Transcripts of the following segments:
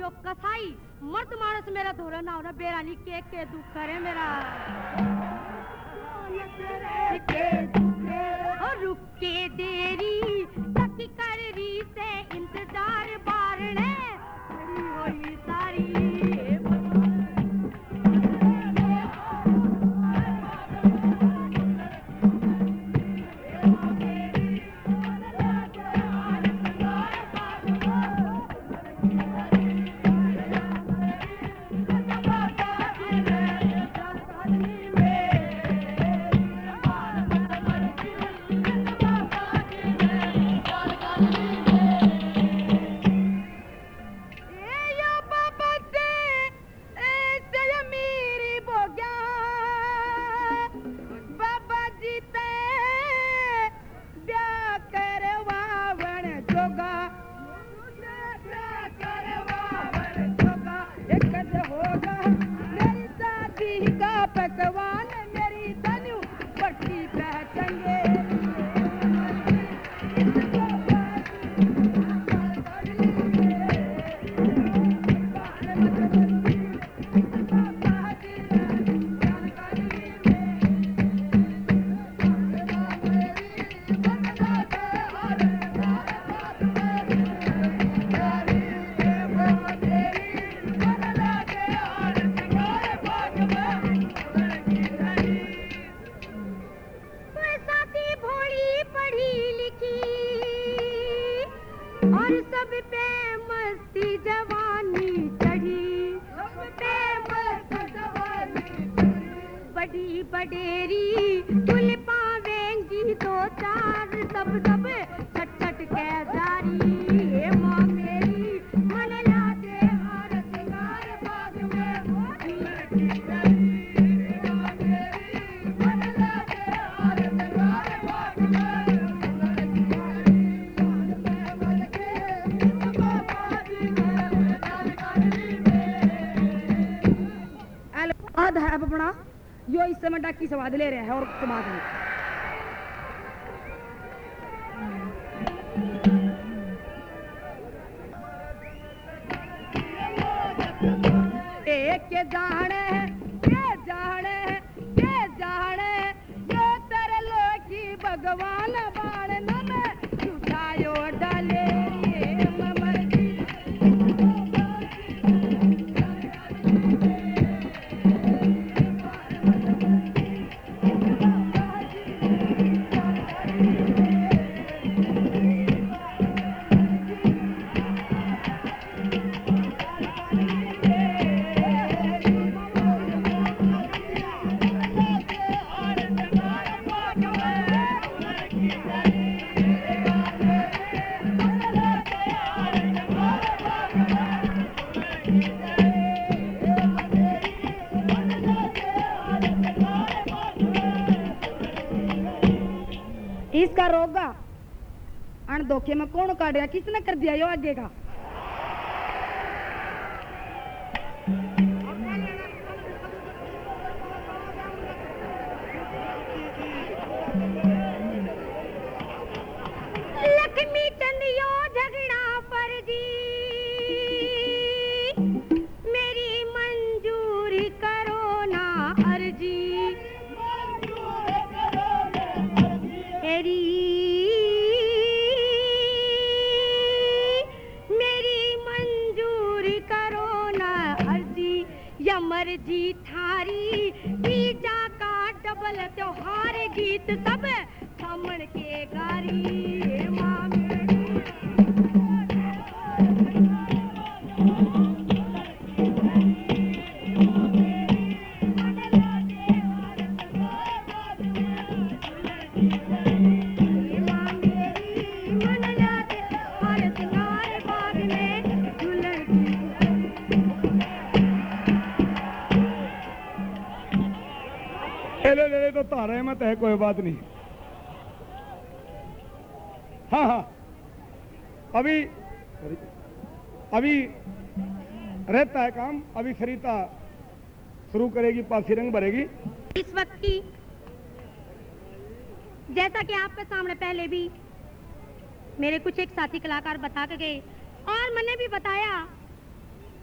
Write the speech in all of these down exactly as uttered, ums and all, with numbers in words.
यो कसाई मर्द मानस मेरा धोरा ना होना बेरानी के के दुख करे मेरा और रुक के देरी तक कर री से इंतजार बारने खड़ी होई सारी डाकी स्वाद ले रहा है और बात नहीं एक के जाने के जाने के जाने यो तेरे लोकी भगवान बाण न में छुटायो डाले इसका रोगा अन धोखे में कौन काट गया किसने कर दिया यो आगे का लक्ष्मी चंद यो झगड़ा पर जी मेरी मंजूरी करो ना अर्जी मेरी मेरी मंजूरी करो ना अर्जी या मर्जी थारी तीजा का डबल त्योहार गीत सब सामन के गारी माँ ले ले तो तारे मत है कोई बात नहीं। हाँ हाँ अभी अभी रहता है काम। अभी सरिता शुरू करेगी, पासी रंग भरेगी इस वक्त की। जैसा कि आपके सामने पहले भी मेरे कुछ एक साथी कलाकार बता के गए और मैंने भी बताया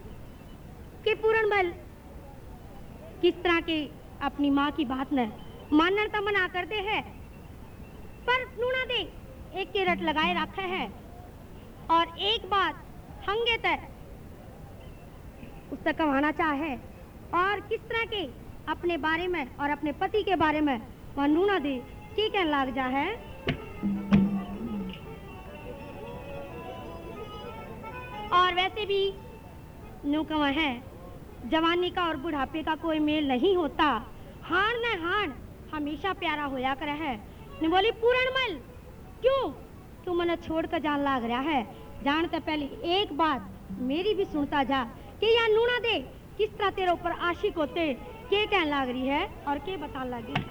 कि पूरनमल किस तरह के अपनी माँ की बात न मानना तो मना करते हैं, पर नूना दे एक के रट लगाए रखे है और एक बात हंगे तक उससे कमाना चाहे और किस तरह के अपने बारे में और अपने पति के बारे में वह नूना दे की कहने लग जा है। और वैसे भी नू कवा है जवानी का और बुढ़ापे का कोई मेल नहीं होता, हाण न हाण हमेशा प्यारा होया करे है। ने बोली पूरनमल क्यों तू मने छोड़ कर जान लाग रहा है, जानते पहले एक बात मेरी भी सुनता जा कि या नूना दे किस तरह तेरे ऊपर आशिक होते के कहने लाग रही है और के बता लगी।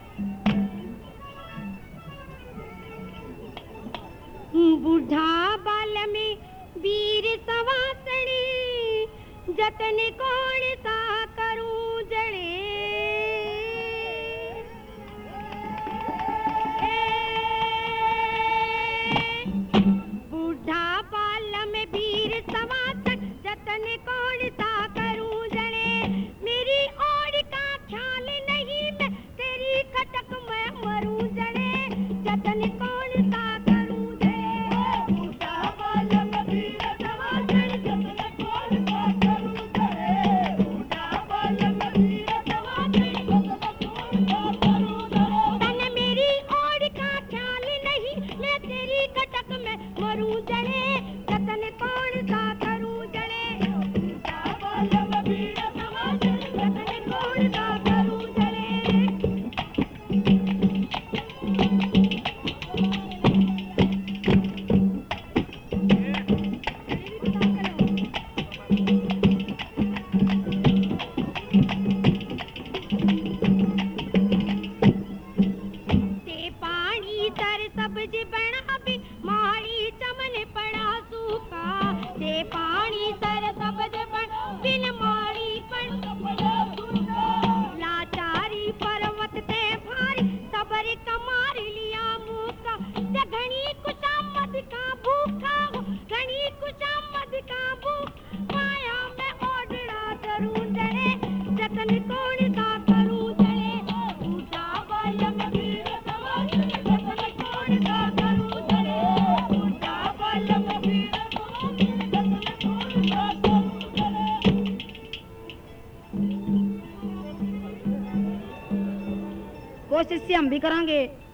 बूढ़ा बाल में वीर सवासणी जतन कौन सा करूं जड़े, बूढ़ा बाल में वीर सवासन जतन कौन सा करूं जड़े, मेरी ओर का ख्याल नहीं मैं तेरी खटक में मरूं जड़े, जतन कौन सा करूं जड़े, बूढ़ा बाल में वीर सवासन जतन कौन सा करूं जड़े, बूढ़ा बाल में वीर सवासन जतन कौन सा करूं जड़े, तने मेरी ओर का ख्याल नहीं मैं तेरी खटक में मरूं जड़े, जतन कौन सा करूं जड़े, बूढ़ा बाल में वीर सवासन जतन कौन सा करूं जड़े। ते पानी तर सब्ज बना बिन माड़ी चमन पड़ा सूखा, ते पानी तर सब्ज बना बिन माड़ी पड़ा सूखा, लाचारी पर्वत ते भारी सबर कमार लिया मुका, ते घनी कुछ मद का भूखा हो घनी कुछ मद का भूख, माया में ओढ़ना करूं जड़े, जतन कौन सा करूं जड़े, बूढ़ा बाल में वीर सवासन जतन कौन सा करूं जड़े, बूढ़ा बाल में वीर सवासन जतन कौन सा करूं जड़े। कोशिश से हम भी करेंगे